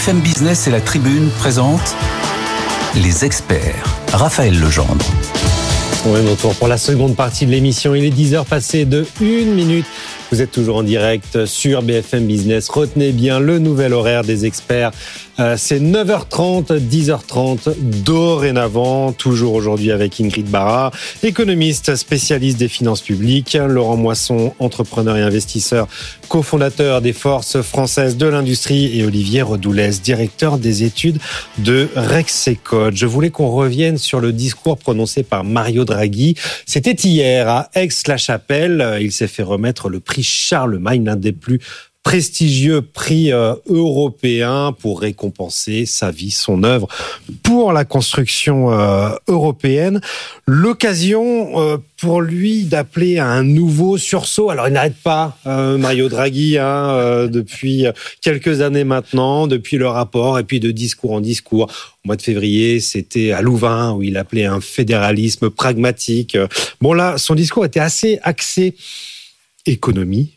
BFM Business et la Tribune présentent Les Experts. Raphaël Legendre. On est de retour pour la seconde partie de l'émission. Il est 10h passé de 1 minute. Vous êtes toujours en direct sur BFM Business. Retenez bien le nouvel horaire des experts. C'est 9h30, 10h30 dorénavant. Toujours aujourd'hui avec Ingrid Barra, économiste, spécialiste des finances publiques. Laurent Moisson, entrepreneur et investisseur, cofondateur des Forces françaises de l'industrie. Et Olivier Redoulès, directeur des études de Rexecode. Je voulais qu'on revienne sur le discours prononcé par Mario Draghi. C'était hier à Aix-la-Chapelle. Il s'est fait remettre le prix Charlemagne, l'un des plus prestigieux prix européens pour récompenser sa vie, son œuvre pour la construction européenne. L'occasion pour lui d'appeler à un nouveau sursaut. Alors il n'arrête pas, Mario Draghi, depuis quelques années maintenant, depuis le rapport et puis de discours en discours. Au mois de février, c'était à Louvain où il appelait un fédéralisme pragmatique. Bon là, son discours était assez axé économie,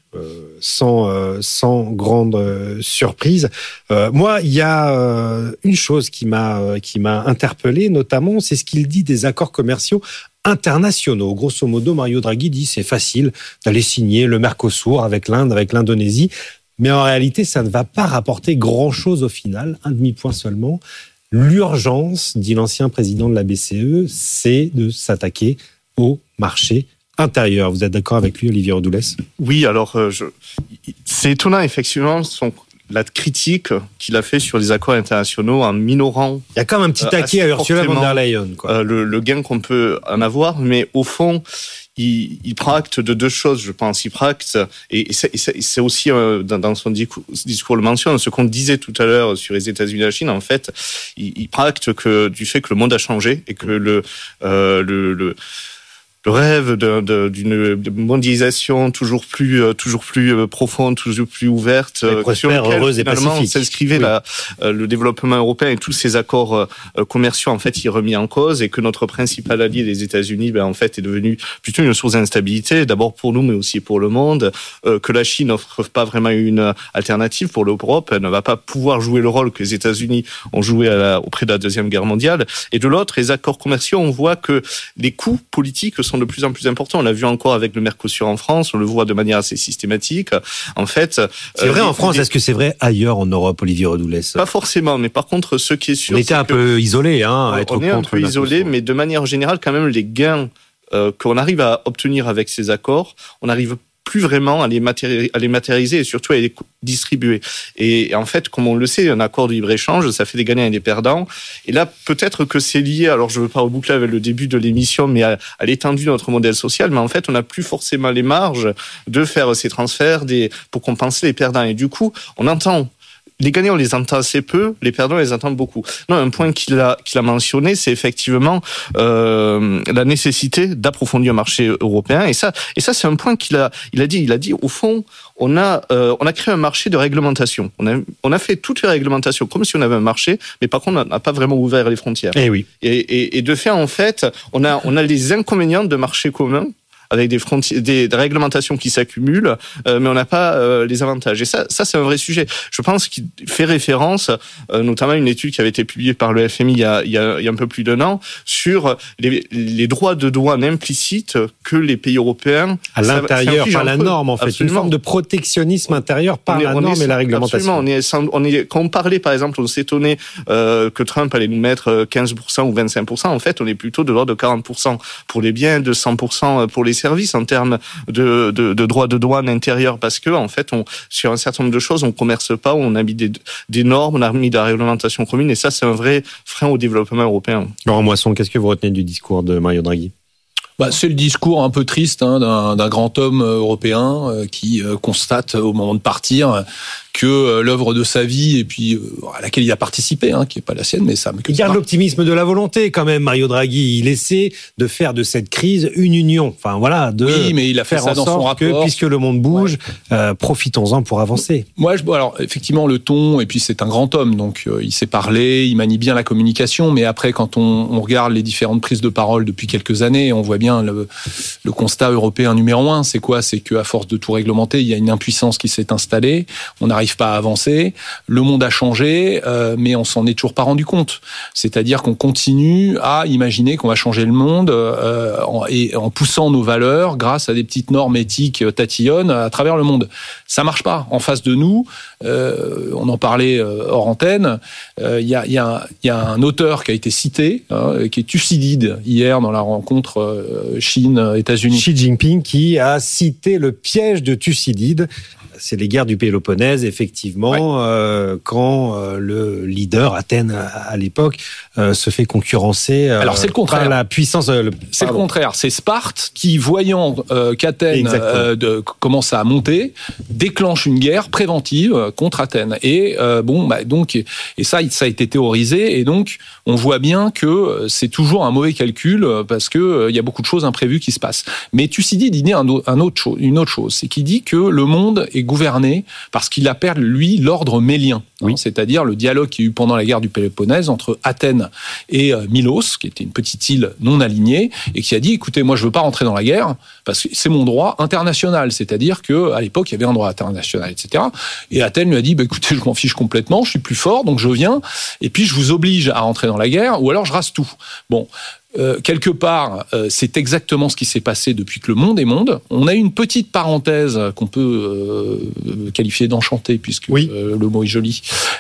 sans grande surprise. Moi, il y a une chose qui m'a interpellé, notamment, c'est ce qu'il dit des accords commerciaux internationaux. Grosso modo, Mario Draghi dit c'est facile d'aller signer le Mercosur avec l'Inde, avec l'Indonésie, mais en réalité, ça ne va pas rapporter grand-chose au final, un demi-point seulement. L'urgence, dit l'ancien président de la BCE, c'est de s'attaquer au marché intérieur. Vous êtes d'accord avec lui, Olivier Redoulès ? Oui, alors c'est étonnant, effectivement, la critique qu'il a fait sur les accords internationaux en minorant. Il y a quand même un petit taquet à Ursula von der Leyen, quoi. Le gain qu'on peut en avoir, mais au fond, il prend acte de deux choses, je pense. Il prend acte, et c'est aussi dans son discours le mentionne, ce qu'on disait tout à l'heure sur les États-Unis et la Chine. En fait, il prend acte du fait que le monde a changé et que le rêve d'une mondialisation toujours plus profonde, toujours plus ouverte, sur lequel heureuse et pacifique s'inscrivait le développement européen et tous ces accords commerciaux en fait, il est remis en cause et que notre principal allié, les États-Unis, en fait, est devenu plutôt une source d'instabilité, d'abord pour nous, mais aussi pour le monde, que la Chine n'offre pas vraiment une alternative pour l'Europe, elle ne va pas pouvoir jouer le rôle que les États-Unis ont joué auprès de la Deuxième Guerre mondiale. Et de l'autre, les accords commerciaux, on voit que les coûts politiques sont de plus en plus importants. On l'a vu encore avec le Mercosur en France, on le voit de manière assez systématique. En fait, c'est vrai en France, est-ce que c'est vrai ailleurs en Europe, Olivier Redoulès ? Pas forcément, mais par contre, ce qui est sûr, on était un peu isolés, à être contre. On est un peu isolés, mais de manière générale, quand même, les gains qu'on arrive à obtenir avec ces accords, on arrive plus vraiment à les matérialiser et surtout à les distribuer. Et en fait, comme on le sait, un accord de libre-échange, ça fait des gagnants et des perdants. Et là, peut-être que c'est lié, alors je ne veux pas reboucler avec le début de l'émission, mais à l'étendue de notre modèle social, mais en fait, on n'a plus forcément les marges de faire ces transferts pour compenser les perdants. Et du coup, on entend les gagnants, on les entend assez peu, les perdants, on les entend beaucoup. Non, un point qu'il a mentionné, c'est effectivement la nécessité d'approfondir le marché européen. Et ça, c'est un point qu'il a dit. Il a dit, au fond, on a créé un marché de réglementation. On a fait toutes les réglementations comme si on avait un marché, mais par contre, on n'a pas vraiment ouvert les frontières. Eh oui. Et de fait, en fait, on a les inconvénients de marché commun, avec des réglementations qui s'accumulent, mais on n'a pas les avantages. Et ça, c'est un vrai sujet. Je pense qu'il fait référence, notamment à une étude qui avait été publiée par le FMI il y a un peu plus d'1 an, sur les droits de douane implicites que les pays européens à l'intérieur, par la norme, en fait. Absolument. Une forme de protectionnisme intérieur par la norme et la réglementation. Absolument. Quand on parlait, par exemple, on s'étonnait que Trump allait nous mettre 15% ou 25%. En fait, on est plutôt de l'ordre de 40% pour les biens, de 100% pour les services en termes de droits de douane intérieur, parce que en fait, sur un certain nombre de choses, on commerce pas, on a mis des normes, on a mis de la réglementation commune, et ça, c'est un vrai frein au développement européen. Laurent Moisson, qu'est-ce que vous retenez du discours de Mario Draghi ? C'est le discours un peu triste d'un grand homme européen qui constate au moment de partir que l'œuvre de sa vie et puis à laquelle il a participé, qui est pas la sienne, mais ça. Il garde l'optimisme de la volonté quand même, Mario Draghi. Il essaie de faire de cette crise une union. Enfin voilà, oui, mais il a fait faire ça en dans sorte son rapport. Que puisque le monde bouge, profitons-en pour avancer. Moi, alors effectivement le ton, et puis c'est un grand homme, donc il sait parler, il manie bien la communication, mais après quand on regarde les différentes prises de parole depuis quelques années, on voit bien le constat européen numéro 1, c'est quoi ? C'est qu'à force de tout réglementer, il y a une impuissance qui s'est installée. On n'arrive n'arrive pas à avancer. Le monde a changé, mais on s'en est toujours pas rendu compte. C'est-à-dire qu'on continue à imaginer qu'on va changer le monde en poussant nos valeurs grâce à des petites normes éthiques tatillonnes à travers le monde. Ça marche pas. En face de nous, on en parlait hors antenne, il y a un auteur qui a été cité, qui est Thucydide, hier dans la rencontre Chine-États-Unis. Xi Jinping qui a cité le piège de Thucydide. C'est les guerres du Péloponnèse, effectivement, quand le leader, Athènes à l'époque, se fait concurrencer. Alors c'est le contraire. Par la puissance. C'est le contraire. C'est Sparte qui, voyant qu'Athènes commence à monter, déclenche une guerre préventive contre Athènes. Et ça a été théorisé. Et donc on voit bien que c'est toujours un mauvais calcul parce que il y a beaucoup de choses imprévues qui se passent. Mais Thucydide dit une autre chose, c'est qu'il dit que le monde est gouverné parce qu'il appelle, lui, l'ordre mélien. Oui. C'est-à-dire le dialogue qu'il y a eu pendant la guerre du Péloponnèse entre Athènes et Milos, qui était une petite île non alignée, et qui a dit, écoutez, moi je veux pas rentrer dans la guerre, parce que c'est mon droit international. C'est-à-dire qu'à l'époque, il y avait un droit international, etc. Et Athènes lui a dit, écoutez, je m'en fiche complètement, je suis plus fort, donc je viens, et puis je vous oblige à rentrer dans la guerre, ou alors je rase tout. Bon. Quelque part, c'est exactement ce qui s'est passé depuis que le monde est monde. On a une petite parenthèse qu'on peut qualifier d'enchantée, puisque le mot est joli.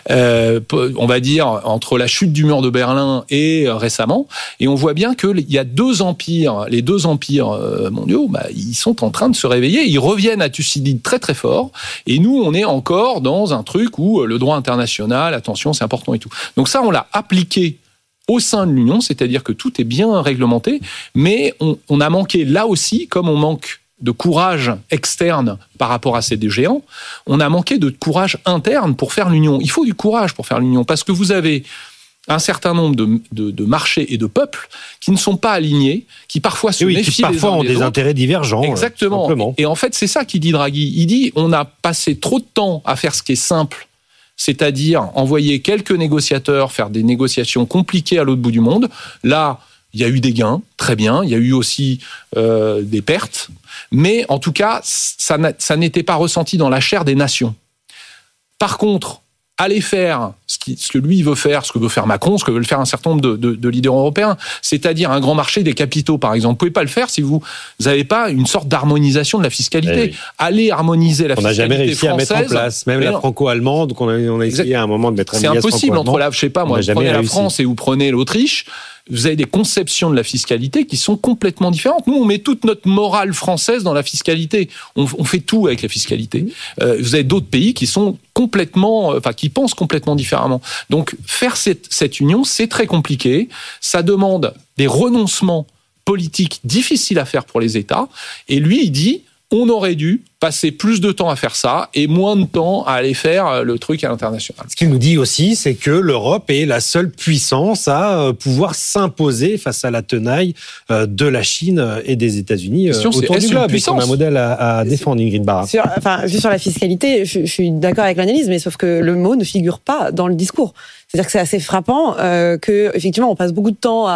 On va dire entre la chute du mur de Berlin et récemment, et on voit bien qu'il y a deux empires, les deux empires mondiaux, ils sont en train de se réveiller. Ils reviennent à Thucydide très très fort, et nous, on est encore dans un truc où le droit international, attention, c'est important et tout. Donc ça, on l'a appliqué au sein de l'Union, c'est-à-dire que tout est bien réglementé, mais on a manqué là aussi, comme on manque de courage externe par rapport à ces deux géants, on a manqué de courage interne pour faire l'Union. Il faut du courage pour faire l'Union, parce que vous avez un certain nombre de marchés et de peuples qui ne sont pas alignés, qui parfois se méfient qui parfois ont des intérêts divergents. Exactement. Et en fait, c'est ça qu'il dit Draghi. Il dit, on a passé trop de temps à faire ce qui est simple, c'est-à-dire envoyer quelques négociateurs faire des négociations compliquées à l'autre bout du monde. Là, il y a eu des gains, très bien. Il y a eu aussi des pertes. Mais en tout cas, ça n'était pas ressenti dans la chair des nations. Par contre, aller faire ce que lui veut faire, ce que veut faire Macron, ce que veulent faire un certain nombre de leaders européens, c'est-à-dire un grand marché des capitaux, par exemple. Vous pouvez pas le faire si vous n'avez pas une sorte d'harmonisation de la fiscalité. Oui. Allez harmoniser la fiscalité française. On n'a jamais réussi à mettre en place. Même la franco-allemande, qu'on a essayé à un moment de mettre en place. C'est impossible entre je sais pas, moi, vous prenez la France et vous prenez l'Autriche. Vous avez des conceptions de la fiscalité qui sont complètement différentes. Nous, on met toute notre morale française dans la fiscalité. On fait tout avec la fiscalité. Vous avez d'autres pays qui sont qui pensent complètement différemment. Donc, faire cette union, c'est très compliqué. Ça demande des renoncements politiques difficiles à faire pour les États. Et lui, il dit, on aurait dû passer plus de temps à faire ça et moins de temps à aller faire le truc à l'international. Ce qu'il nous dit aussi, c'est que l'Europe est la seule puissance à pouvoir s'imposer face à la tenaille de la Chine et des États-Unis autour du globe. C'est un modèle à défendre, Ingrid Barra. Juste sur la fiscalité, je suis d'accord avec l'analyse, mais sauf que le mot ne figure pas dans le discours. C'est-à-dire que c'est assez frappant que effectivement on passe beaucoup de temps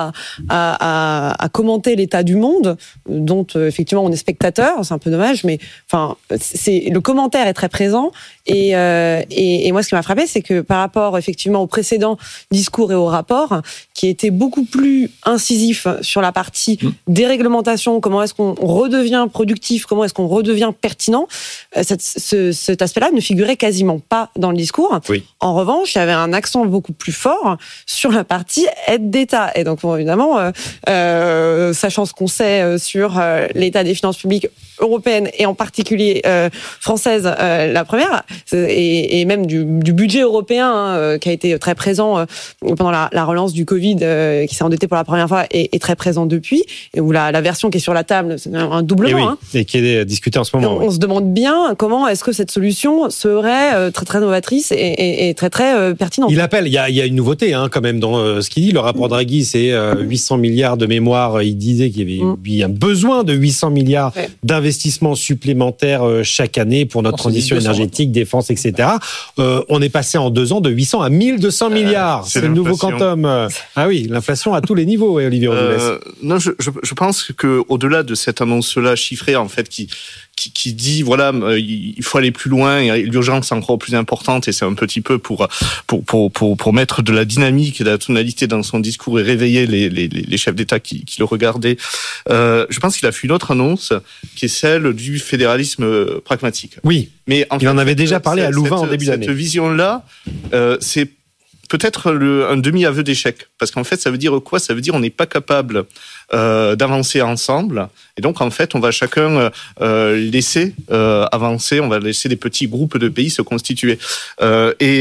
à commenter l'état du monde, dont effectivement on est spectateur. C'est un peu dommage, mais le commentaire est très présent. Et moi, ce qui m'a frappé, c'est que par rapport effectivement au précédent discours et au rapport, qui était beaucoup plus incisif sur la partie déréglementation, comment est-ce qu'on redevient productif, comment est-ce qu'on redevient pertinent, cet aspect-là ne figurait quasiment pas dans le discours. Oui. En revanche, il y avait un accent beaucoup plus fort sur la partie aide d'État. Et donc, évidemment, sachant ce qu'on sait sur l'état des finances publiques européennes et en particulier françaises, la première, et même du budget européen qui a été très présent pendant la relance du Covid, qui s'est endetté pour la première fois et très présent depuis, et où la version qui est sur la table, c'est un doublement. Et qui est discutée en ce moment. On se demande bien comment est-ce que cette solution serait très très novatrice et très très pertinente. Il appelle, il y a une nouveauté quand même dans ce qu'il dit. Le rapport Draghi, c'est 800 milliards de mémoire. Il disait qu'il y avait un besoin de 800 milliards d'investissements supplémentaires chaque année pour notre transition énergétique, défense, etc. On est passé en 2 ans de 800 à 1200 milliards. C'est le nouveau quantum. Ah oui, l'inflation à tous les niveaux, Olivier Rodoulès. Non, je pense que au-delà de cette annonce-là chiffrée, en fait, qui qui dit voilà, il faut aller plus loin, et l'urgence est encore plus importante, et c'est un petit peu pour mettre de la dynamique et de la tonalité dans son discours et réveiller les chefs d'État qui le regardaient. Je pense qu'il a fait une autre annonce qui est celle du fédéralisme pragmatique. Oui, mais il en avait déjà parlé à Louvain en début d'année. Cette vision-là, c'est peut-être un demi-aveu d'échec. Parce qu'en fait, ça veut dire quoi ? Ça veut dire on n'est pas capable d'avancer ensemble. Et donc, en fait, on va chacun laisser avancer, on va laisser des petits groupes de pays se constituer. Et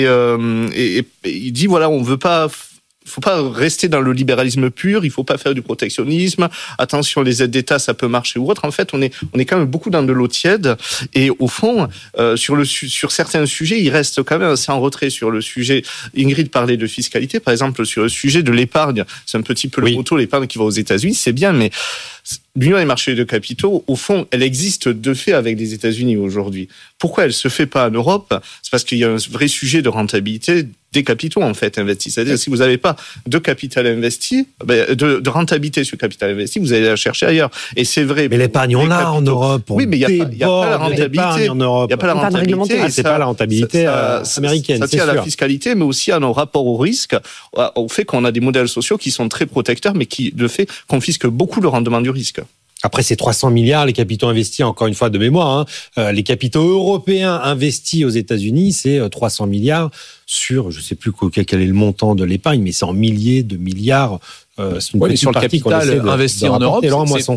il dit, voilà, on veut pas... Il faut pas rester dans le libéralisme pur, il faut pas faire du protectionnisme. Attention, les aides d'État, ça peut marcher ou autre. En fait, on est quand même beaucoup dans de l'eau tiède. Et au fond, sur certains sujets, il reste quand même assez en retrait sur le sujet. Ingrid parlait de fiscalité, par exemple, sur le sujet de l'épargne. C'est un petit peu le motto, l'épargne qui va aux États-Unis, c'est bien, mais l'union des marchés de capitaux, au fond, elle existe de fait avec les États-Unis aujourd'hui. Pourquoi elle se fait pas en Europe ? C'est parce qu'il y a un vrai sujet de rentabilité des capitaux, en fait, investis. C'est-à-dire, si vous n'avez pas de capital investi, de rentabilité sur le capital investi, vous allez la chercher ailleurs. Et c'est vrai. Mais l'épargne, on l'a en Europe. Oui, mais il n'y a pas la rentabilité en Europe. Il n'y a pas la rentabilité. C'est pas la rentabilité américaine, ça c'est tient sûr. à la fiscalité, mais aussi à nos rapports au risque, au fait qu'on a des modèles sociaux qui sont très protecteurs, mais qui, de fait, confisquent beaucoup le rendement du risque. Après, c'est 300 milliards, les capitaux investis, encore une fois, de mémoire. Les capitaux européens investis aux États-Unis, c'est 300 milliards sur, je ne sais plus quel est le montant de l'épargne, mais c'est en milliers de milliards. C'est une petite sur le partie capital investi en Europe,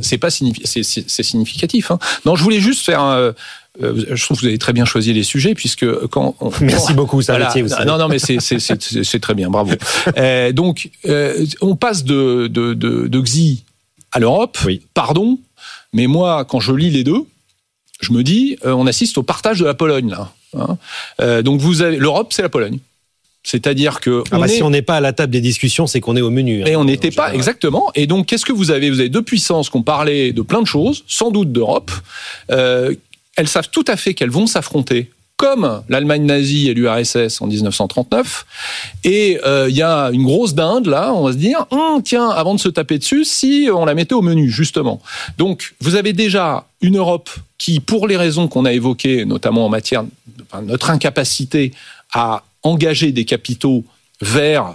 c'est significatif. Non, je voulais juste faire je trouve que vous avez très bien choisi les sujets, puisque Merci beaucoup, ça métier, vous savez. Non, mais c'est très bien, bravo. Donc, on passe de XI à l'Europe, pardon, mais moi, quand je lis les deux, je me dis, on assiste au partage de la Pologne, là. Donc, l'Europe, c'est la Pologne. C'est-à-dire que... si on n'est pas à la table des discussions, c'est qu'on est au menu. Et on n'était pas, exactement. Et donc, qu'est-ce que vous avez ? Vous avez deux puissances qui ont parlé de plein de choses, sans doute d'Europe. Elles savent tout à fait qu'elles vont s'affronter, comme l'Allemagne nazie et l'URSS en 1939. Et il y a une grosse dinde, là, on va se dire, tiens, avant de se taper dessus, si on la mettait au menu, justement. Donc, vous avez déjà une Europe qui, pour les raisons qu'on a évoquées, notamment en matière de notre incapacité à engager des capitaux vers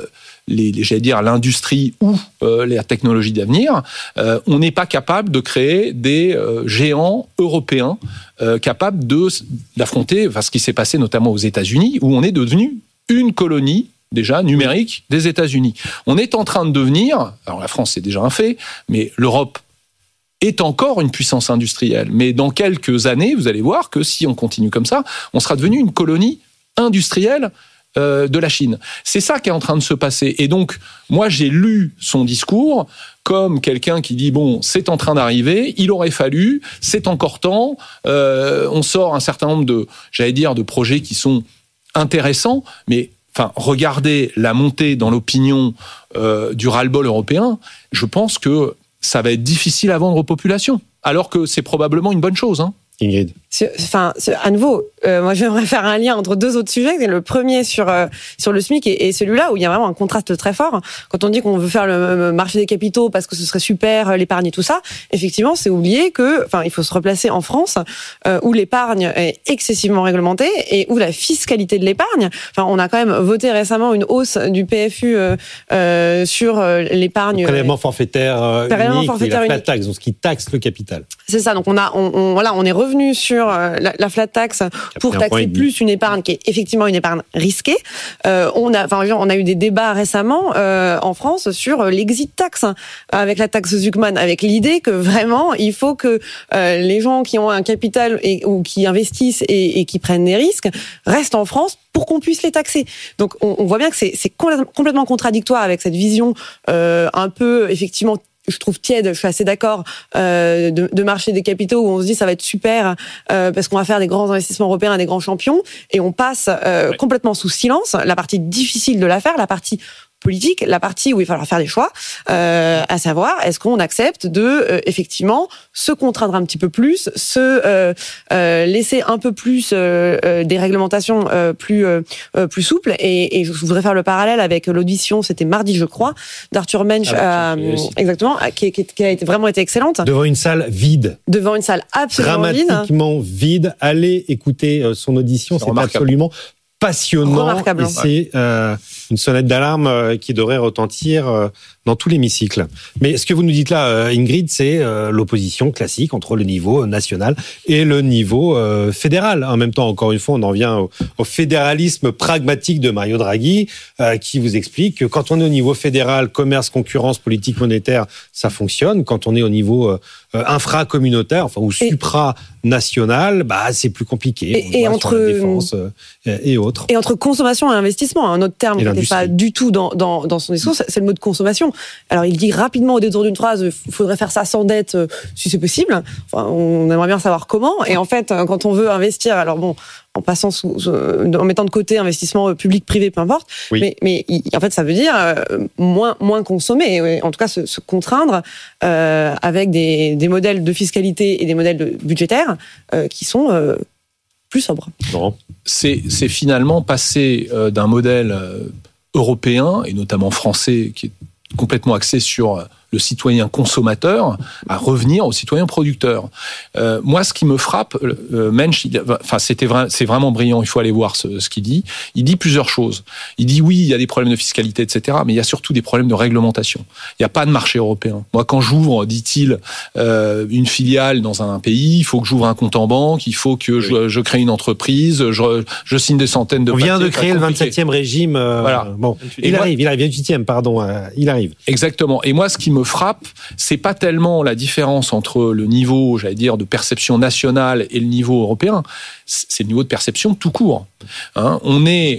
l'industrie ou la technologie d'avenir, on n'est pas capable de créer des géants européens capables d'affronter ce qui s'est passé notamment aux États-Unis, où on est devenu une colonie déjà numérique des États-Unis. On est en train de devenir, alors la France c'est déjà un fait, mais l'Europe est encore une puissance industrielle. Mais dans quelques années, vous allez voir que si on continue comme ça, on sera devenu une colonie industrielle de la Chine. C'est ça qui est en train de se passer. Et donc, moi, j'ai lu son discours comme quelqu'un qui dit, bon, c'est en train d'arriver, il aurait fallu, c'est encore temps, on sort un certain nombre de projets qui sont intéressants, mais regardez la montée dans l'opinion du ras-le-bol européen, je pense que ça va être difficile à vendre aux populations, alors que c'est probablement une bonne chose, Ingrid. À nouveau, moi j'aimerais faire un lien entre deux autres sujets. Le premier sur le SMIC et celui-là où il y a vraiment un contraste très fort. Quand on dit qu'on veut faire le marché des capitaux parce que ce serait super, l'épargne et tout ça, effectivement, c'est oublier que, il faut se replacer en France où l'épargne est excessivement réglementée et où la fiscalité de l'épargne. On a quand même voté récemment une hausse du PFU sur l'épargne. Prélèvement forfaitaire unique, la flat tax, donc ce qui taxe le capital. C'est ça. Donc on est revenu sur la flat tax pour taxer plus une épargne qui est effectivement une épargne risquée. On a eu des débats récemment en France sur l'exit tax avec la taxe Zuckman, avec l'idée que vraiment il faut que les gens qui ont un capital ou qui investissent et qui prennent des risques restent en France pour qu'on puisse les taxer. Donc on voit bien que c'est complètement contradictoire avec cette vision un peu effectivement, je trouve tiède, je suis assez d'accord, de marché des capitaux où on se dit ça va être super parce qu'on va faire des grands investissements européens, des grands champions, et on passe complètement sous silence la partie difficile de l'affaire, la partie politique la partie où il va falloir faire des choix, à savoir est-ce qu'on accepte de effectivement se contraindre un petit peu plus, laisser un peu plus des réglementations plus souples. Et je voudrais faire le parallèle avec l'audition, c'était mardi je crois, d'Arthur Mensch, exactement, qui a vraiment été excellente. Devant une salle vide. Devant une salle absolument vide. Dramatiquement vide. Allez écouter son audition, c'est absolument passionnant. Remarquable. Et c'est une sonnette d'alarme qui devrait retentir dans tout l'hémicycle. Mais ce que vous nous dites là, Ingrid, c'est l'opposition classique entre le niveau national et le niveau fédéral. En même temps, encore une fois, on en vient au fédéralisme pragmatique de Mario Draghi, qui vous explique que quand on est au niveau fédéral, commerce, concurrence, politique monétaire, ça fonctionne. Quand on est au niveau infra-communautaire, ou supranational, c'est plus compliqué. Et entre la défense et autres. Et entre consommation et investissement, un autre terme qui n'était pas du tout dans son discours, c'est le mot de consommation. Alors il dit rapidement au détour d'une phrase, il faudrait faire ça sans dette si c'est possible. Enfin, on aimerait bien savoir comment. Et en fait, quand on veut investir, alors bon, en passant en mettant de côté investissement public, privé, peu importe. Oui. Mais en fait, ça veut dire moins consommer. En tout cas, se contraindre avec des modèles de fiscalité et des modèles budgétaires qui sont plus sobres. Non. C'est finalement passer d'un modèle européen et notamment français qui est complètement axé sur le citoyen consommateur à revenir au citoyen producteur. Moi, ce qui me frappe, Mensch, c'est vraiment brillant, il faut aller voir ce qu'il dit. Il dit plusieurs choses. Il dit oui, il y a des problèmes de fiscalité, etc., mais il y a surtout des problèmes de réglementation. Il n'y a pas de marché européen. Moi, quand j'ouvre, dit-il, une filiale dans un pays, il faut que j'ouvre un compte en banque, il faut que je crée une entreprise, je signe des centaines de papiers. On vient de créer le 27e régime. Voilà. Bon, il arrive, 28e, pardon, il arrive. Exactement. Et moi, ce qui me frappe, c'est pas tellement la différence entre le niveau, j'allais dire, de perception nationale et le niveau européen, c'est le niveau de perception tout court. On est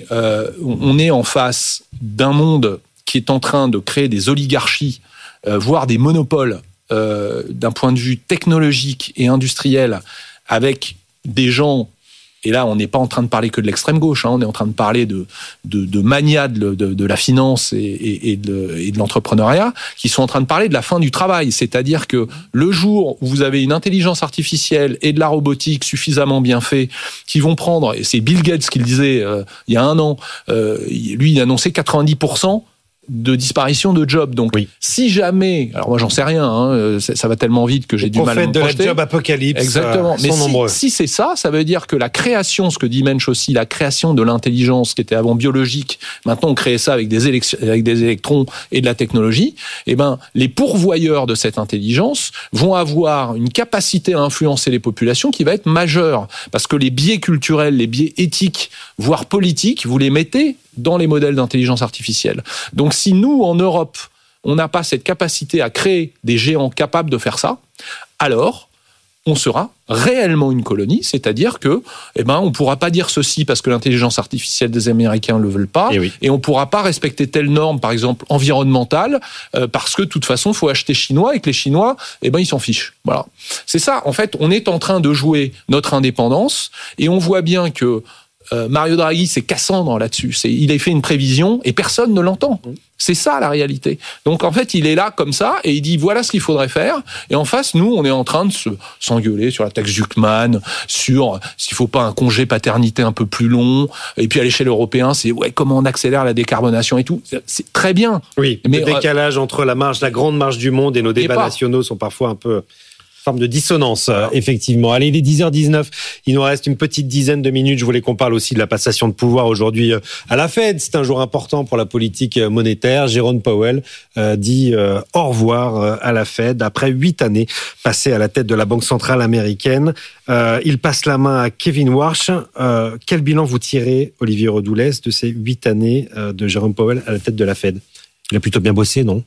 en face d'un monde qui est en train de créer des oligarchies, voire des monopoles d'un point de vue technologique et industriel, avec des gens. Et là, on n'est pas en train de parler que de l'extrême gauche, on est en train de parler de manias de la finance et de l'entrepreneuriat, qui sont en train de parler de la fin du travail. C'est-à-dire que le jour où vous avez une intelligence artificielle et de la robotique suffisamment bien fait, qui vont prendre, et c'est Bill Gates qui le disait il y a un an, lui il annonçait 90% de disparition de jobs. Donc, si jamais, alors moi j'en sais rien, ça va tellement vite que j'ai du mal à me projeter. De la job apocalypse. Exactement. Mais si c'est ça, ça veut dire que la création, ce que dit Mensch aussi, la création de l'intelligence qui était avant biologique, maintenant on crée ça avec des électrons et de la technologie. Et les pourvoyeurs de cette intelligence vont avoir une capacité à influencer les populations qui va être majeure, parce que les biais culturels, les biais éthiques, voire politiques, vous les mettez dans les modèles d'intelligence artificielle. Donc si nous, en Europe, on n'a pas cette capacité à créer des géants capables de faire ça, alors on sera réellement une colonie, c'est-à-dire que on pourra pas dire ceci parce que l'intelligence artificielle des Américains le veulent pas, et on pourra pas respecter telle norme, par exemple environnementale, parce que de toute façon, faut acheter chinois, et que les Chinois, ils s'en fichent. Voilà. C'est ça. En fait, on est en train de jouer notre indépendance, et on voit bien que Mario Draghi, c'est Cassandre là-dessus. Il a fait une prévision et personne ne l'entend. C'est ça la réalité. Donc en fait, il est là comme ça et il dit voilà ce qu'il faudrait faire. Et en face, nous, on est en train de s'engueuler sur la taxe Zuckman, sur s'il faut pas un congé paternité un peu plus long. Et puis à l'échelle européenne, c'est comment on accélère la décarbonation et tout. C'est très bien. Oui. Mais le décalage entre la grande marge du monde et nos débats nationaux sont parfois un peu forme de dissonance, effectivement. Allez, il est 10h19, il nous reste une petite dizaine de minutes. Je voulais qu'on parle aussi de la passation de pouvoir aujourd'hui à la Fed. C'est un jour important pour la politique monétaire. Jérôme Powell dit au revoir à la Fed après 8 années passées à la tête de la Banque centrale américaine. Il passe la main à Kevin Warsh. Quel bilan vous tirez, Olivier Redoulès, de ces 8 années de Jérôme Powell à la tête de la Fed? Il a plutôt bien bossé, non?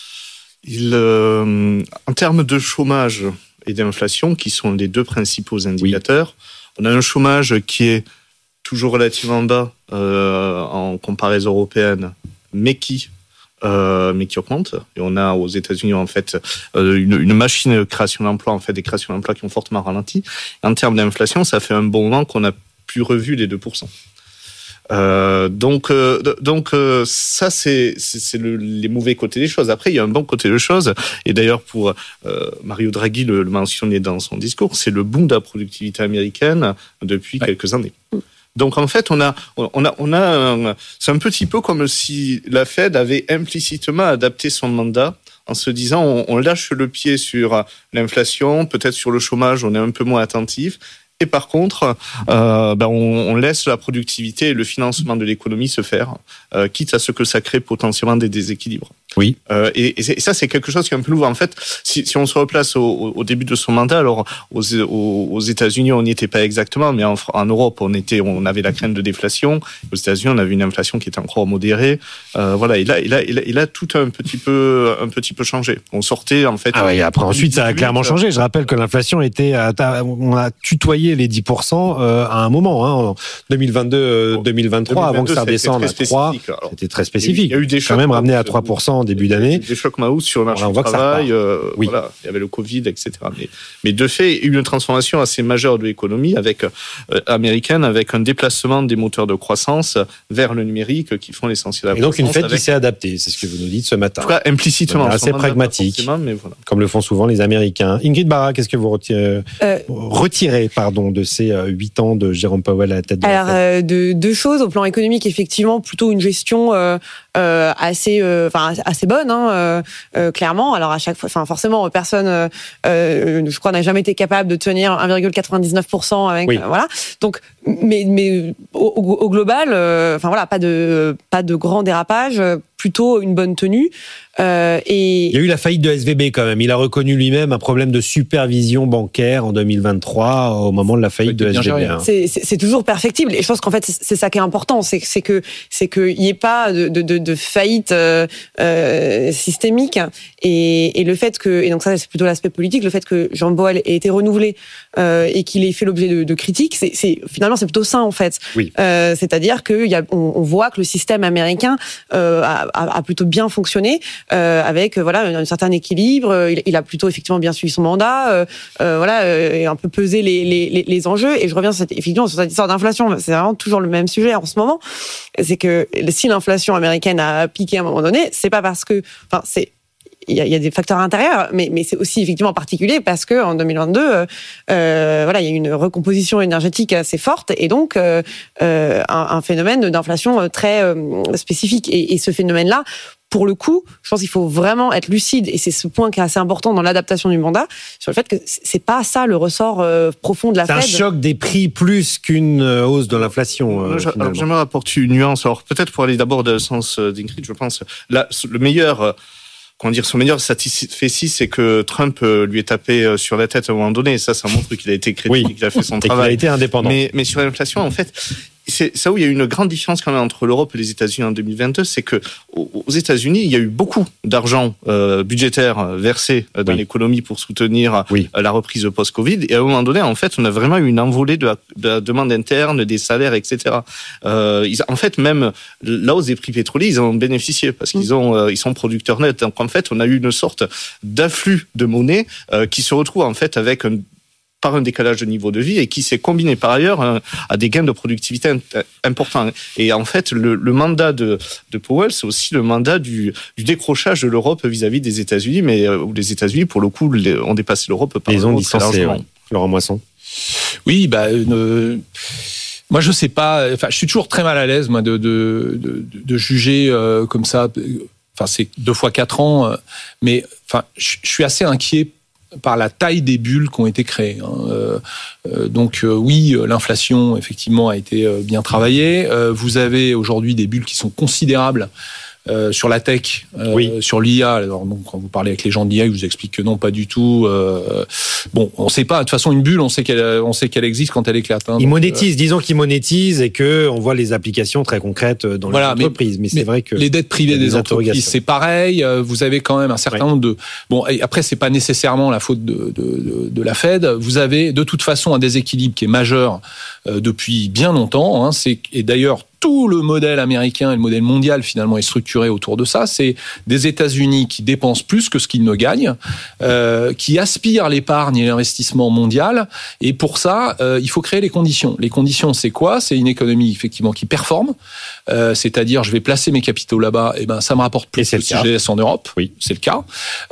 En termes de chômage et d'inflation, qui sont les deux principaux indicateurs, on a un chômage qui est toujours relativement bas en comparaison européenne, mais qui augmente. Et on a aux États-Unis en fait une machine de création d'emplois, en fait des créations d'emplois qui ont fortement ralenti. Et en termes d'inflation, ça fait un bon moment qu'on n'a plus revu les 2%. Donc ça c'est les mauvais côtés des choses. Après il y a un bon côté des choses, et d'ailleurs pour Mario Draghi le mentionnait dans son discours, c'est le boom de la productivité américaine depuis quelques années. Donc en fait, on a c'est un petit peu comme si la Fed avait implicitement adapté son mandat en se disant on lâche le pied sur l'inflation, peut-être sur le chômage, on est un peu moins attentif. Et par contre, on laisse la productivité et le financement de l'économie se faire, quitte à ce que ça crée potentiellement des déséquilibres. Oui. Et ça, c'est quelque chose qui est un peu nouveau. En fait, si on se replace au début de son mandat, alors aux États-Unis, on n'y était pas exactement, mais en Europe, on avait la crainte de déflation. Aux États-Unis, on avait une inflation qui était encore modérée. Voilà. Il a tout un petit peu changé. On sortait en fait. Ah ouais. Après, ensuite, ça a clairement changé. Je rappelle que l'inflation était, on a tutoyé les 10% à un moment, en 2022, 2023, avant que ça redescende à 3. C'était très spécifique. Il y a eu des chocs, quand même ramené à 3% en début d'année. Des chocs Maouz sur le marché du travail. Oui. Voilà, il y avait le Covid, etc. Mais de fait, il y a eu une transformation assez majeure de l'économie américaine, avec un déplacement des moteurs de croissance vers le numérique qui font l'essentiel de la croissance. Et donc une Fed qui s'est adaptée, c'est ce que vous nous dites ce matin. En tout cas, implicitement. Assez pragmatique, mais voilà. Comme le font souvent les Américains. Ingrid Barra, qu'est-ce que vous retirez de ces 8 ans de Jérôme Powell à la tête de la Fed? Alors, deux choses. Au plan économique, effectivement, plutôt une gestion assez bonne, clairement. Alors à chaque fois, forcément, personne, je crois, n'a jamais été capable de tenir 1,99% avec. Oui. Voilà. Donc, mais au global, pas de grand dérapage. Plutôt une bonne tenue. Et il y a eu la faillite de SVB quand même. Il a reconnu lui-même un problème de supervision bancaire en 2023 au moment de la faillite de SVB. C'est toujours perfectible. Et je pense qu'en fait, c'est ça qui est important. C'est qu'il n'y ait pas de faillite systémique. Et le fait que, et donc ça, c'est plutôt l'aspect politique, le fait que Jérôme Powell ait été renouvelé et qu'il ait fait l'objet de critiques, finalement, c'est plutôt sain, en fait. Oui. C'est-à-dire qu'on voit que le système américain a plutôt bien fonctionné avec un certain équilibre. Il a plutôt effectivement bien suivi son mandat, et un peu pesé les enjeux. Et je reviens effectivement sur cette histoire d'inflation. C'est vraiment toujours le même sujet en ce moment. C'est que si l'inflation américaine a piqué à un moment donné, c'est pas parce que, il y a des facteurs intérieurs, mais c'est aussi effectivement particulier parce que en 2022, il y a une recomposition énergétique assez forte et donc un phénomène d'inflation très spécifique. Et ce phénomène-là, pour le coup, je pense qu'il faut vraiment être lucide, et c'est ce point qui est assez important dans l'adaptation du mandat, sur le fait que c'est pas ça le ressort profond de la Fed. C'est un choc des prix plus qu'une hausse de l'inflation. Alors j'aimerais apporter une nuance. Alors peut-être pour aller d'abord dans le sens d'Ingrid, je pense là le meilleur. Son meilleur satisfait, c'est que Trump lui est tapé sur la tête à un moment donné. Et ça montre qu'il a été crédible, qu'il a fait son travail. Et qu'il a été indépendant. Mais sur l'inflation, en fait, c'est ça où il y a eu une grande différence quand même entre l'Europe et les États-Unis en 2022, c'est que aux États-Unis, il y a eu beaucoup d'argent budgétaire versé dans l'économie pour soutenir la reprise post-Covid. Et à un moment donné, en fait, on a vraiment eu une envolée de la demande interne, des salaires, etc. En fait, même la hausse des prix pétroliers, ils en ont bénéficié parce qu'ils sont producteurs nets. Donc en fait, on a eu une sorte d'afflux de monnaie qui se retrouve en fait avec par un décalage de niveau de vie et qui s'est combiné par ailleurs à des gains de productivité importants. Et en fait, le mandat de Powell, c'est aussi le mandat du décrochage de l'Europe vis-à-vis des États-Unis, mais où les États-Unis, pour le coup, ont dépassé l'Europe par ils ont distancé, Laurent Moisson. Oui, moi, je sais pas. Je suis toujours très mal à l'aise, moi, de juger comme ça. C'est 2 fois 4 ans, mais je suis assez inquiet par la taille des bulles qui ont été créées. Donc oui, l'inflation effectivement a été bien travaillée. Vous avez aujourd'hui des bulles qui sont considérables sur la tech, sur l'IA. Alors donc, quand vous parlez avec les gens de l'IA, ils vous expliquent que non, pas du tout. On ne sait pas. De toute façon, une bulle, on sait qu'elle existe quand elle éclate. Ils monétisent, disons qu'ils monétisent et que on voit les applications très concrètes dans les entreprises. Mais c'est vrai que les dettes privées des entreprises, c'est pareil. Vous avez quand même un certain nombre de. Et après, c'est pas nécessairement la faute de la Fed. Vous avez de toute façon un déséquilibre qui est majeur depuis bien longtemps. Et d'ailleurs, tout le modèle américain et le modèle mondial finalement est structuré autour de ça. C'est des États-Unis qui dépensent plus que ce qu'ils ne gagnent, qui aspirent l'épargne et l'investissement mondial. Et pour ça, il faut créer les conditions. Les conditions, c'est quoi ? C'est une économie effectivement qui performe, c'est-à-dire je vais placer mes capitaux là-bas, et ça me rapporte plus que si je les laisse en Europe. Oui, c'est le cas.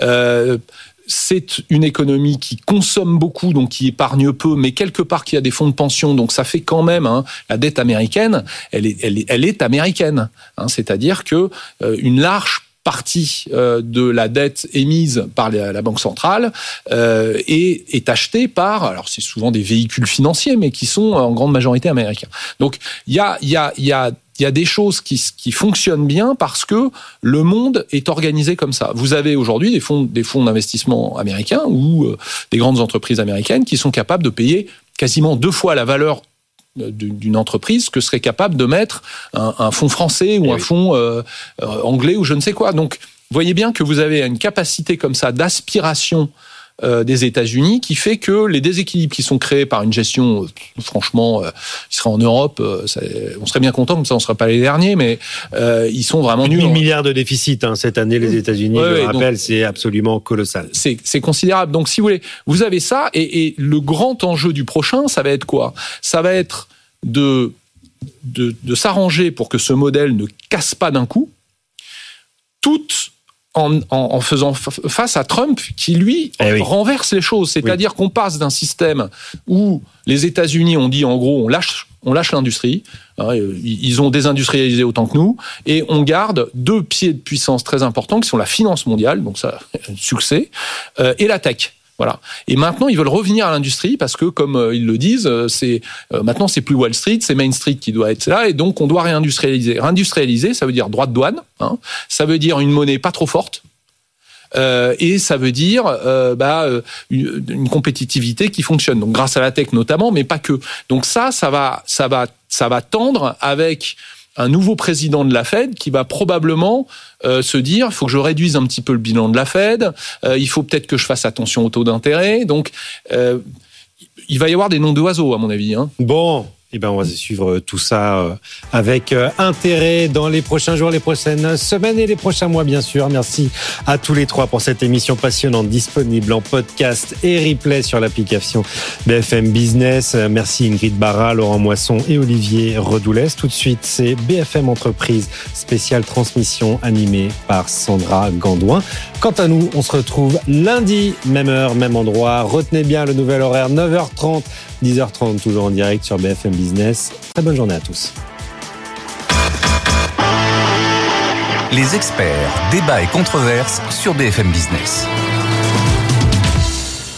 C'est une économie qui consomme beaucoup, donc qui épargne peu, mais quelque part qui a des fonds de pension, donc ça fait quand même la dette américaine, elle est américaine, c'est-à-dire que une large partie de la dette émise par la Banque centrale est achetée par, alors c'est souvent des véhicules financiers, mais qui sont en grande majorité américains. Donc il y a des choses qui fonctionnent bien parce que le monde est organisé comme ça. Vous avez aujourd'hui des fonds d'investissement américains ou des grandes entreprises américaines qui sont capables de payer quasiment 2 fois la valeur d'une entreprise que serait capable de mettre un fonds français ou un fonds anglais ou je ne sais quoi. Donc, vous voyez bien que vous avez une capacité comme ça d'aspiration des États-Unis qui fait que les déséquilibres qui sont créés par une gestion, franchement, qui serait en Europe, on serait bien content, comme ça on ne serait pas les derniers, mais ils sont vraiment nuls. 1 000 milliards de déficit cette année, les États-Unis, je le rappelle, c'est absolument colossal. C'est considérable. Donc, si vous voulez, vous avez ça, et le grand enjeu du prochain, ça va être quoi ? Ça va être de s'arranger pour que ce modèle ne casse pas d'un coup, tout en faisant face à Trump qui, lui, renverse les choses. C'est-à-dire qu'on passe d'un système où les États-Unis ont dit, en gros, on lâche l'industrie, ils ont désindustrialisé autant que nous, et on garde 2 pieds de puissance très importants qui sont la finance mondiale, donc ça, succès, et la tech. Voilà. Et maintenant, ils veulent revenir à l'industrie parce que, comme ils le disent, maintenant c'est plus Wall Street, c'est Main Street qui doit être là, et donc on doit réindustrialiser. Réindustrialiser, ça veut dire droit de douane, ça veut dire une monnaie pas trop forte, et ça veut dire une compétitivité qui fonctionne. Donc grâce à la tech notamment, mais pas que. Donc ça va tendre avec un nouveau président de la Fed qui va probablement se dire il faut que je réduise un petit peu le bilan de la Fed, il faut peut-être que je fasse attention au taux d'intérêt. Donc, il va y avoir des noms d'oiseaux, à mon avis. Bon, on va suivre tout ça avec intérêt dans les prochains jours, les prochaines semaines et les prochains mois, bien sûr. Merci à tous les 3 pour cette émission passionnante, disponible en podcast et replay sur l'application BFM Business. Merci Ingrid Barra, Laurent Moisson et Olivier Redoulès. Tout de suite, c'est BFM Entreprise, spéciale transmission animée par Sandra Gandouin. Quant à nous, on se retrouve lundi, même heure, même endroit. Retenez bien le nouvel horaire, 9h30, 10h30, toujours en direct sur BFM Business. Très bonne journée à tous. Les experts, débats et controverses sur BFM Business.